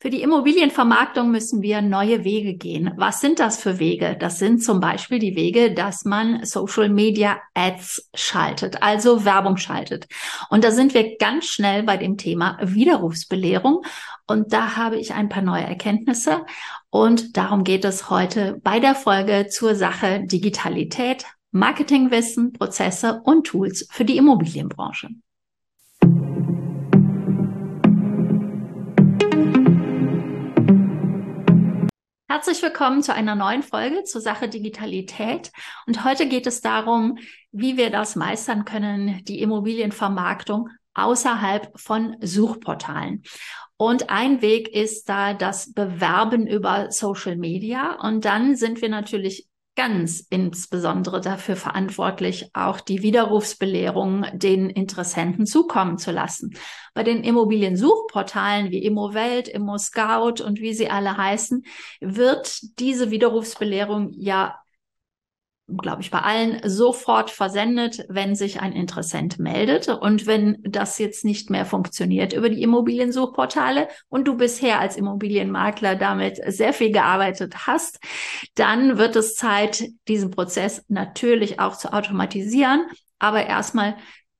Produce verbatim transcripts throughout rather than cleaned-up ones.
Für die Immobilienvermarktung müssen wir neue Wege gehen. Was sind das für Wege? Das sind zum Beispiel die Wege, dass man Social Media Ads schaltet, also Werbung schaltet. Und da sind wir ganz schnell bei dem Thema Widerrufsbelehrung. Und da habe ich ein paar neue Erkenntnisse. Und darum geht es heute bei der Folge zur Sache Digitalität, Marketingwissen, Prozesse und Tools für die Immobilienbranche. Herzlich willkommen zu einer neuen Folge zur Sache Digitalität. Und heute geht es darum, wie wir das meistern können, die Immobilienvermarktung außerhalb von Suchportalen. Und ein Weg ist da das Bewerben über Social Media. Und dann sind wir natürlich ganz insbesondere dafür verantwortlich, auch die Widerrufsbelehrung den Interessenten zukommen zu lassen. Bei den Immobiliensuchportalen wie Immowelt, ImmoScout und wie sie alle heißen, wird diese Widerrufsbelehrung ja, glaube ich, bei allen sofort versendet, wenn sich ein Interessent meldet. Und wenn das jetzt nicht mehr funktioniert über die Immobiliensuchportale und du bisher als Immobilienmakler damit sehr viel gearbeitet hast, dann wird es Zeit, diesen Prozess natürlich auch zu automatisieren, aber erstmal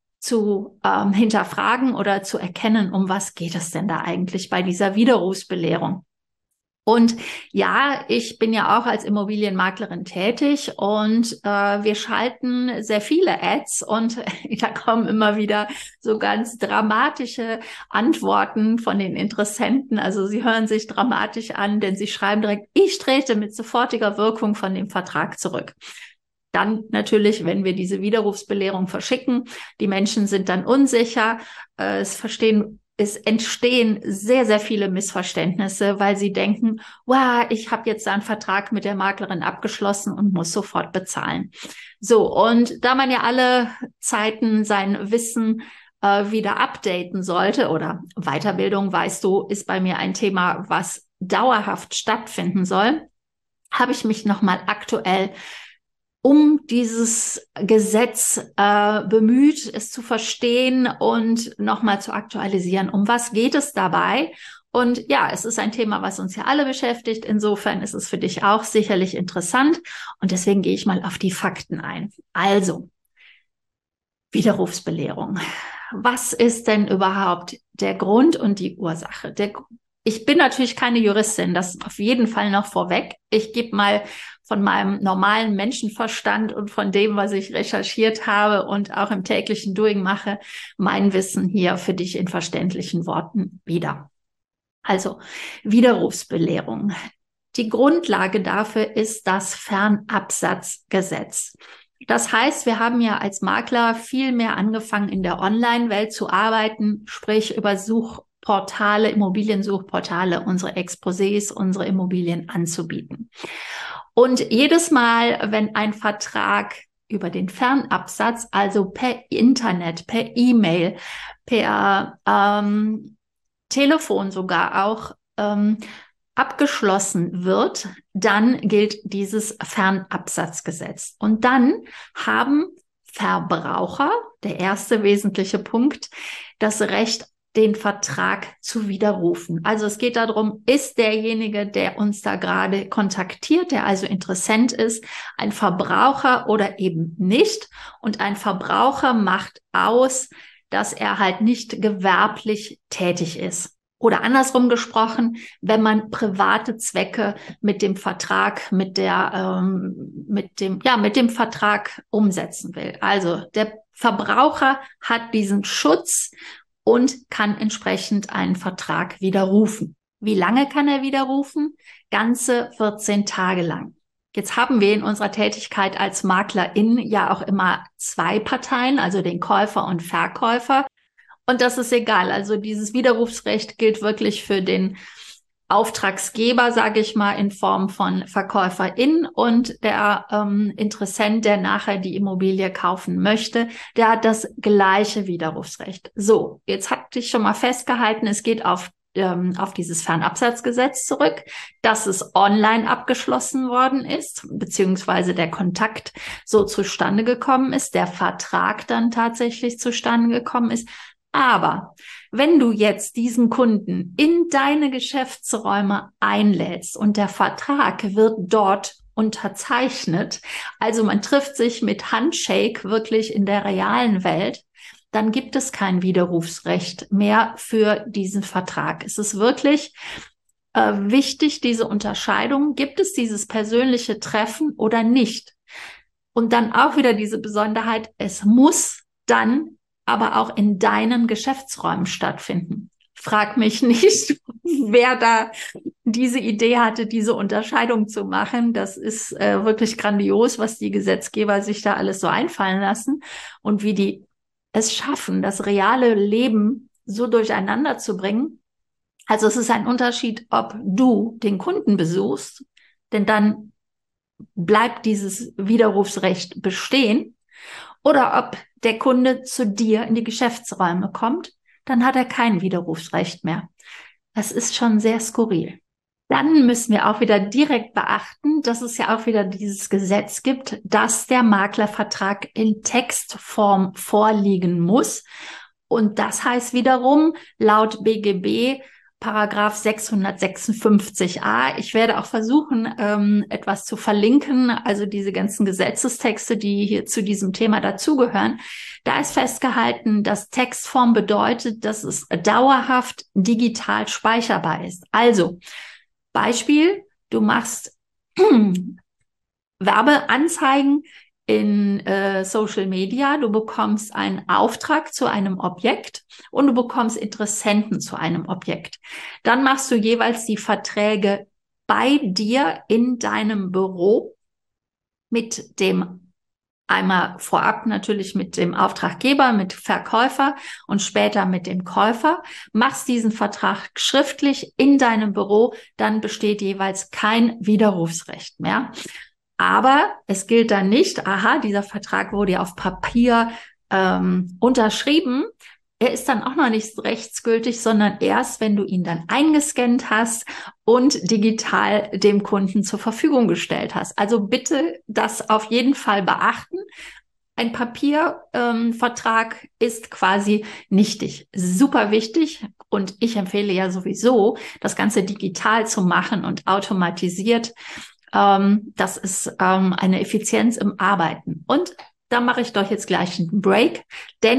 zu ähm, hinterfragen oder zu erkennen, um was geht es denn da eigentlich bei dieser Widerrufsbelehrung. Und ja, ich bin ja auch als Immobilienmaklerin tätig und äh, wir schalten sehr viele Ads und da kommen immer wieder so ganz dramatische Antworten von den Interessenten. Also sie hören sich dramatisch an, denn sie schreiben direkt, ich trete mit sofortiger Wirkung von dem Vertrag zurück. Dann natürlich, wenn wir diese Widerrufsbelehrung verschicken, die Menschen sind dann unsicher, äh, es verstehen Es entstehen sehr, sehr viele Missverständnisse, weil sie denken, wow, ich habe jetzt einen Vertrag mit der Maklerin abgeschlossen und muss sofort bezahlen. So, und da man ja alle Zeiten sein Wissen äh, wieder updaten sollte, oder Weiterbildung, weißt du, ist bei mir ein Thema, was dauerhaft stattfinden soll, habe ich mich nochmal aktuell um dieses Gesetz äh, bemüht, es zu verstehen und nochmal zu aktualisieren. Um was geht es dabei? Und ja, es ist ein Thema, was uns ja alle beschäftigt. Insofern ist es für dich auch sicherlich interessant. Und deswegen gehe ich mal auf die Fakten ein. Also, Widerrufsbelehrung. Was ist denn überhaupt der Grund und die Ursache? Der Ich bin natürlich keine Juristin, das auf jeden Fall noch vorweg. Ich gebe mal von meinem normalen Menschenverstand und von dem, was ich recherchiert habe und auch im täglichen Doing mache, mein Wissen hier für dich in verständlichen Worten wieder. Also Widerrufsbelehrung. Die Grundlage dafür ist das Fernabsatzgesetz. Das heißt, wir haben ja als Makler viel mehr angefangen, in der Online-Welt zu arbeiten, sprich über Suchportale, Immobiliensuchportale, unsere Exposés, unsere Immobilien anzubieten. Und jedes Mal, wenn ein Vertrag über den Fernabsatz, also per Internet, per E-Mail, per ähm, Telefon sogar auch ähm, abgeschlossen wird, dann gilt dieses Fernabsatzgesetz. Und dann haben Verbraucher, der erste wesentliche Punkt, das Recht, den Vertrag zu widerrufen. Also es geht darum, ist derjenige, der uns da gerade kontaktiert, der also Interessent ist, ein Verbraucher oder eben nicht. Und ein Verbraucher macht aus, dass er halt nicht gewerblich tätig ist. Oder andersrum gesprochen, wenn man private Zwecke mit dem Vertrag, mit der, ähm, mit dem, ja, mit dem Vertrag umsetzen will. Also der Verbraucher hat diesen Schutz und kann entsprechend einen Vertrag widerrufen. Wie lange kann er widerrufen? Ganze vierzehn Tage lang. Jetzt haben wir in unserer Tätigkeit als Maklerin ja auch immer zwei Parteien, also den Käufer und Verkäufer. Und das ist egal. Also dieses Widerrufsrecht gilt wirklich für den Auftragsgeber, sage ich mal, in Form von Verkäuferin und der ähm, Interessent, der nachher die Immobilie kaufen möchte, der hat das gleiche Widerrufsrecht. So, jetzt hatte ich schon mal festgehalten, es geht auf ähm, auf dieses Fernabsatzgesetz zurück, dass es online abgeschlossen worden ist, beziehungsweise der Kontakt so zustande gekommen ist, der Vertrag dann tatsächlich zustande gekommen ist. Aber wenn du jetzt diesen Kunden in deine Geschäftsräume einlädst und der Vertrag wird dort unterzeichnet, also man trifft sich mit Handshake wirklich in der realen Welt, dann gibt es kein Widerrufsrecht mehr für diesen Vertrag. Es ist wirklich äh, wichtig, diese Unterscheidung, gibt es dieses persönliche Treffen oder nicht? Und dann auch wieder diese Besonderheit, es muss dann aber auch in deinen Geschäftsräumen stattfinden. Frag mich nicht, wer da diese Idee hatte, diese Unterscheidung zu machen. Das ist äh, wirklich grandios, was die Gesetzgeber sich da alles so einfallen lassen und wie die es schaffen, das reale Leben so durcheinander zu bringen. Also es ist ein Unterschied, ob du den Kunden besuchst, denn dann bleibt dieses Widerrufsrecht bestehen, oder ob der Kunde zu dir in die Geschäftsräume kommt, dann hat er kein Widerrufsrecht mehr. Das ist schon sehr skurril. Dann müssen wir auch wieder direkt beachten, dass es ja auch wieder dieses Gesetz gibt, dass der Maklervertrag in Textform vorliegen muss. Und das heißt wiederum laut B G B Paragraph sechshundertsechsundfünfzig a. Ich werde auch versuchen, ähm, etwas zu verlinken, also diese ganzen Gesetzestexte, die hier zu diesem Thema dazugehören. Da ist festgehalten, dass Textform bedeutet, dass es dauerhaft digital speicherbar ist. Also Beispiel, du machst Werbeanzeigen in äh, Social Media, du bekommst einen Auftrag zu einem Objekt und du bekommst Interessenten zu einem Objekt. Dann machst du jeweils die Verträge bei dir in deinem Büro mit dem einmal vorab natürlich mit dem Auftraggeber, mit Verkäufer und später mit dem Käufer, machst diesen Vertrag schriftlich in deinem Büro, dann besteht jeweils kein Widerrufsrecht mehr. Aber es gilt dann nicht, aha, dieser Vertrag wurde ja auf Papier ähm, unterschrieben. Er ist dann auch noch nicht rechtsgültig, sondern erst, wenn du ihn dann eingescannt hast und digital dem Kunden zur Verfügung gestellt hast. Also bitte das auf jeden Fall beachten. Ein Papiervertrag ähm, ist quasi nichtig. Super wichtig. Und ich empfehle ja sowieso, das Ganze digital zu machen und automatisiert. Ähm, das ist ähm, eine Effizienz im Arbeiten. Und da mache ich doch jetzt gleich einen Break, denn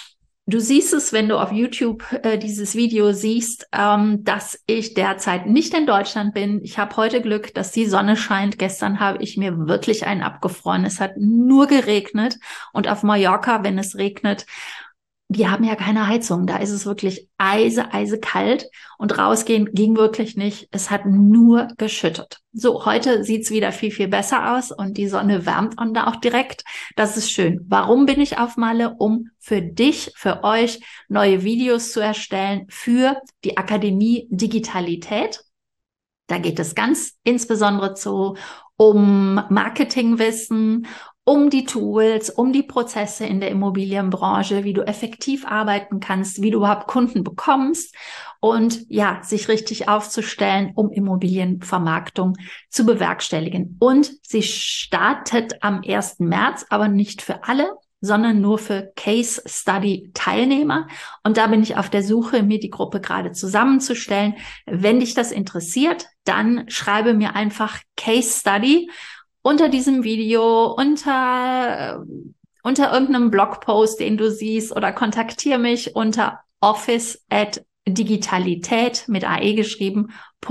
du siehst es, wenn du auf YouTube äh, dieses Video siehst, ähm, dass ich derzeit nicht in Deutschland bin. Ich habe heute Glück, dass die Sonne scheint. Gestern habe ich mir wirklich einen abgefroren. Es hat nur geregnet. Und auf Mallorca, wenn es regnet, die haben ja keine Heizung. Da ist es wirklich eise, eise kalt. Und rausgehen ging wirklich nicht. Es hat nur geschüttet. So, heute sieht's wieder viel, viel besser aus. Und die Sonne wärmt und da auch direkt. Das ist schön. Warum bin ich auf Malle? Um für dich, für euch neue Videos zu erstellen für die Akademie Digitalität. Da geht es ganz insbesondere zu, um Marketingwissen, um die Tools, um die Prozesse in der Immobilienbranche, wie du effektiv arbeiten kannst, wie du überhaupt Kunden bekommst und ja, sich richtig aufzustellen, um Immobilienvermarktung zu bewerkstelligen. Und sie startet am ersten März, aber nicht für alle, sondern nur für Case Study Teilnehmer. Und da bin ich auf der Suche, mir die Gruppe gerade zusammenzustellen. Wenn dich das interessiert, dann schreibe mir einfach Case Study unter diesem Video, unter, unter irgendeinem Blogpost, den du siehst, oder kontaktiere mich unter office at digitalität mit A E geschrieben,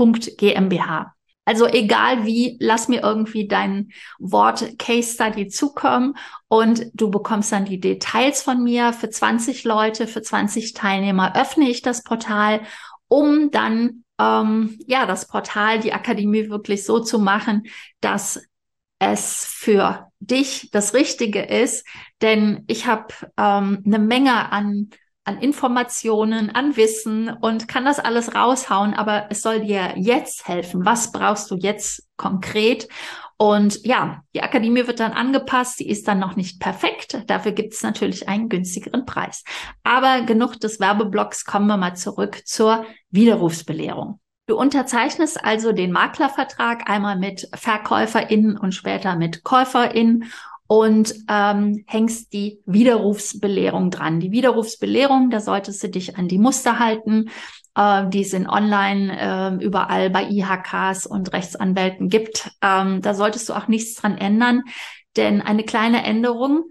.gmbh. Also egal wie, lass mir irgendwie dein Wort Case Study zukommen und du bekommst dann die Details von mir. Für zwanzig Leute, für zwanzig Teilnehmer öffne ich das Portal, um dann ähm, ja das Portal, die Akademie wirklich so zu machen, dass es für dich das Richtige ist, denn ich habe ähm, eine Menge an an Informationen, an Wissen und kann das alles raushauen, aber es soll dir jetzt helfen. Was brauchst du jetzt konkret? Und ja, die Akademie wird dann angepasst, sie ist dann noch nicht perfekt, dafür gibt es natürlich einen günstigeren Preis. Aber genug des Werbeblocks, kommen wir mal zurück zur Widerrufsbelehrung. Du unterzeichnest also den Maklervertrag einmal mit VerkäuferInnen und später mit KäuferInnen. und ähm, hängst die Widerrufsbelehrung dran. Die Widerrufsbelehrung, da solltest du dich an die Muster halten, äh, die es in online äh, überall bei I H Ks und Rechtsanwälten gibt. Ähm, da solltest du auch nichts dran ändern, denn eine kleine Änderung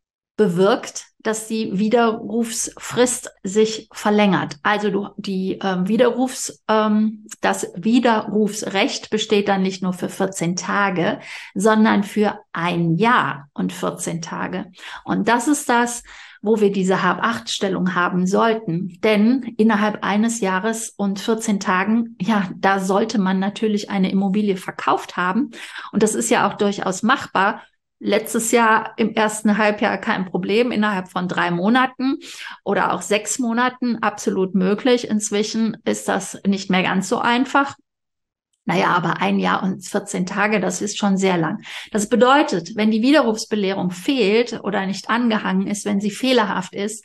bewirkt, dass die Widerrufsfrist sich verlängert. Also du, die ähm, Widerrufs, ähm, das Widerrufsrecht besteht dann nicht nur für vierzehn Tage, sondern für ein Jahr und vierzehn Tage. Und das ist das, wo wir diese Hab-Acht-Stellung haben sollten. Denn innerhalb eines Jahres und vierzehn Tagen, ja, da sollte man natürlich eine Immobilie verkauft haben. Und das ist ja auch durchaus machbar. Letztes Jahr im ersten Halbjahr kein Problem, innerhalb von drei Monaten oder auch sechs Monaten absolut möglich. Inzwischen ist das nicht mehr ganz so einfach. Naja, aber ein Jahr und vierzehn Tage, das ist schon sehr lang. Das bedeutet, wenn die Widerrufsbelehrung fehlt oder nicht angehangen ist, wenn sie fehlerhaft ist,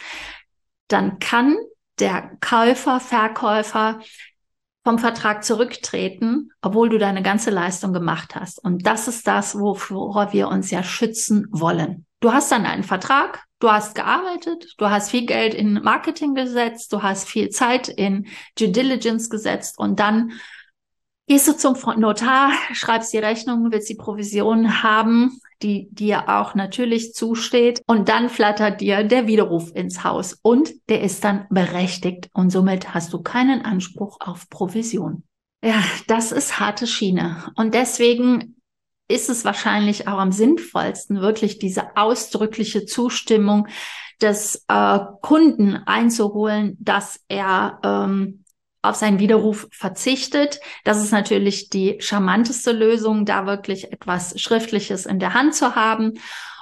dann kann der Käufer, Verkäufer vom Vertrag zurücktreten, obwohl du deine ganze Leistung gemacht hast. Und das ist das, wovor wir uns ja schützen wollen. Du hast dann einen Vertrag, du hast gearbeitet, du hast viel Geld in Marketing gesetzt, du hast viel Zeit in Due Diligence gesetzt und dann gehst du zum Notar, schreibst die Rechnung, willst die Provision haben, die dir auch natürlich zusteht. Und dann flattert dir der Widerruf ins Haus und der ist dann berechtigt. Und somit hast du keinen Anspruch auf Provision. Ja, das ist harte Schiene. Und deswegen ist es wahrscheinlich auch am sinnvollsten, wirklich diese ausdrückliche Zustimmung des äh, Kunden einzuholen, dass er ähm, auf seinen Widerruf verzichtet. Das ist natürlich die charmanteste Lösung, da wirklich etwas Schriftliches in der Hand zu haben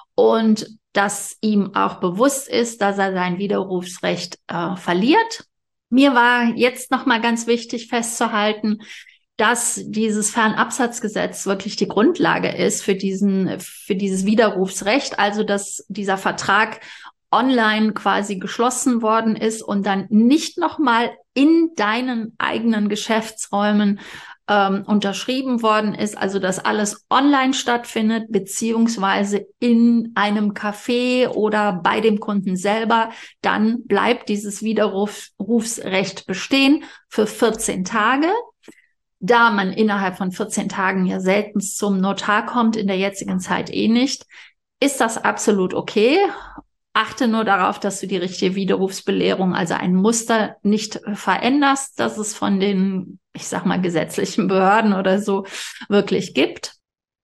und dass ihm auch bewusst ist, dass er sein Widerrufsrecht äh, verliert. Mir war jetzt nochmal ganz wichtig festzuhalten, dass dieses Fernabsatzgesetz wirklich die Grundlage ist für diesen, für dieses Widerrufsrecht, also dass dieser Vertrag online quasi geschlossen worden ist und dann nicht nochmal in deinen eigenen Geschäftsräumen ähm, unterschrieben worden ist, also dass alles online stattfindet, beziehungsweise in einem Café oder bei dem Kunden selber, dann bleibt dieses Widerrufsrecht bestehen für vierzehn Tage. Da man innerhalb von vierzehn Tagen ja selten zum Notar kommt, in der jetzigen Zeit eh nicht, ist das absolut okay. Achte nur darauf, dass du die richtige Widerrufsbelehrung, also ein Muster, nicht veränderst, dass es von den, ich sag mal, gesetzlichen Behörden oder so wirklich gibt.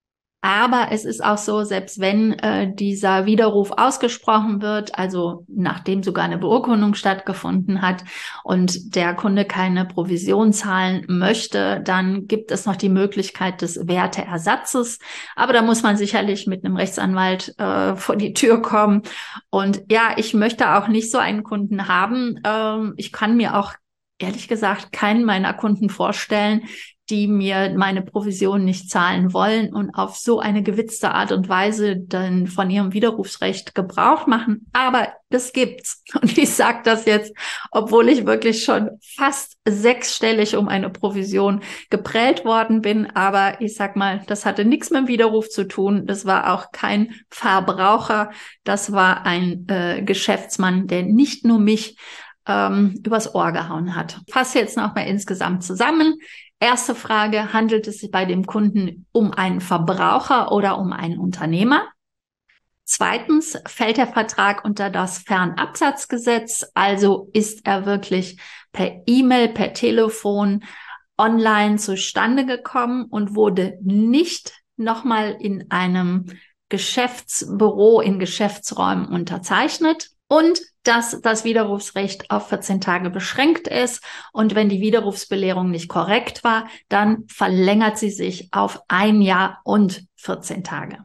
Aber es ist auch so, selbst wenn äh, dieser Widerruf ausgesprochen wird, also nachdem sogar eine Beurkundung stattgefunden hat und der Kunde keine Provision zahlen möchte, dann gibt es noch die Möglichkeit des Werteersatzes. Aber da muss man sicherlich mit einem Rechtsanwalt äh, vor die Tür kommen. Und ja, ich möchte auch nicht so einen Kunden haben. Ähm, ich kann mir auch ehrlich gesagt keinen meiner Kunden vorstellen, die mir meine Provision nicht zahlen wollen und auf so eine gewitzte Art und Weise dann von ihrem Widerrufsrecht Gebrauch machen. Aber das gibt's. Und ich sage das jetzt, obwohl ich wirklich schon fast sechsstellig um eine Provision geprellt worden bin. Aber ich sag mal, das hatte nichts mit dem Widerruf zu tun. Das war auch kein Verbraucher. Das war ein äh, Geschäftsmann, der nicht nur mich ähm, übers Ohr gehauen hat. Ich fasse jetzt noch mal insgesamt zusammen. Erste Frage, handelt es sich bei dem Kunden um einen Verbraucher oder um einen Unternehmer? Zweitens, fällt der Vertrag unter das Fernabsatzgesetz, also ist er wirklich per E-Mail, per Telefon, online zustande gekommen und wurde nicht nochmal in einem Geschäftsbüro, in Geschäftsräumen unterzeichnet? Und dass das Widerrufsrecht auf vierzehn Tage beschränkt ist. Und wenn die Widerrufsbelehrung nicht korrekt war, dann verlängert sie sich auf ein Jahr und vierzehn Tage.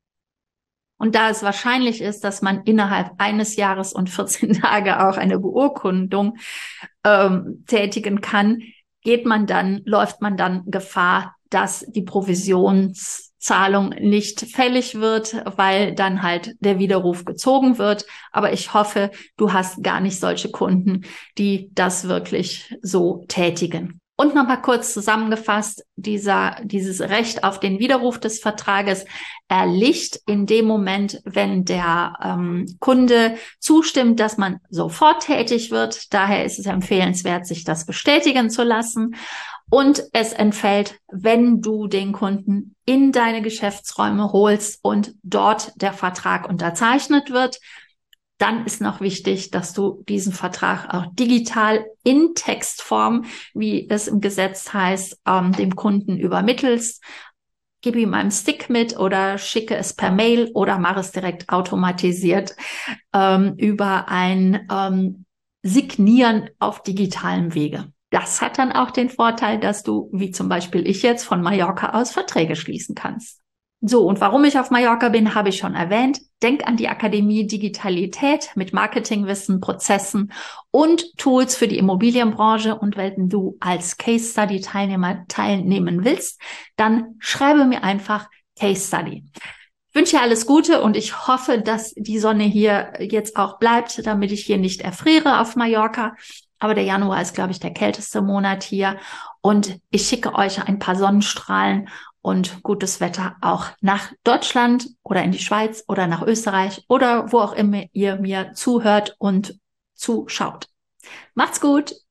Und da es wahrscheinlich ist, dass man innerhalb eines Jahres und vierzehn Tage auch eine Beurkundung ähm, tätigen kann, geht man dann, läuft man dann Gefahr, dass die Provisionszahlung nicht fällig wird, weil dann halt der Widerruf gezogen wird. Aber ich hoffe, du hast gar nicht solche Kunden, die das wirklich so tätigen. Und nochmal kurz zusammengefasst, dieser, dieses Recht auf den Widerruf des Vertrages erlischt in dem Moment, wenn der ähm, Kunde zustimmt, dass man sofort tätig wird. Daher ist es empfehlenswert, sich das bestätigen zu lassen. Und es entfällt, wenn du den Kunden in deine Geschäftsräume holst und dort der Vertrag unterzeichnet wird. Dann ist noch wichtig, dass du diesen Vertrag auch digital in Textform, wie es im Gesetz heißt, ähm, dem Kunden übermittelst. Gib ihm einen Stick mit oder schicke es per Mail oder mach es direkt automatisiert ähm, über ein ähm, Signieren auf digitalem Wege. Das hat dann auch den Vorteil, dass du, wie zum Beispiel ich jetzt, von Mallorca aus Verträge schließen kannst. So, und warum ich auf Mallorca bin, habe ich schon erwähnt. Denk an die Akademie Digitalität mit Marketingwissen, Prozessen und Tools für die Immobilienbranche. Und wenn du als Case Study Teilnehmer teilnehmen willst, dann schreibe mir einfach Case Study. Ich wünsche dir alles Gute und ich hoffe, dass die Sonne hier jetzt auch bleibt, damit ich hier nicht erfriere auf Mallorca. Aber der Januar ist, glaube ich, der kälteste Monat hier. Und ich schicke euch ein paar Sonnenstrahlen und gutes Wetter auch nach Deutschland oder in die Schweiz oder nach Österreich oder wo auch immer ihr mir zuhört und zuschaut. Macht's gut!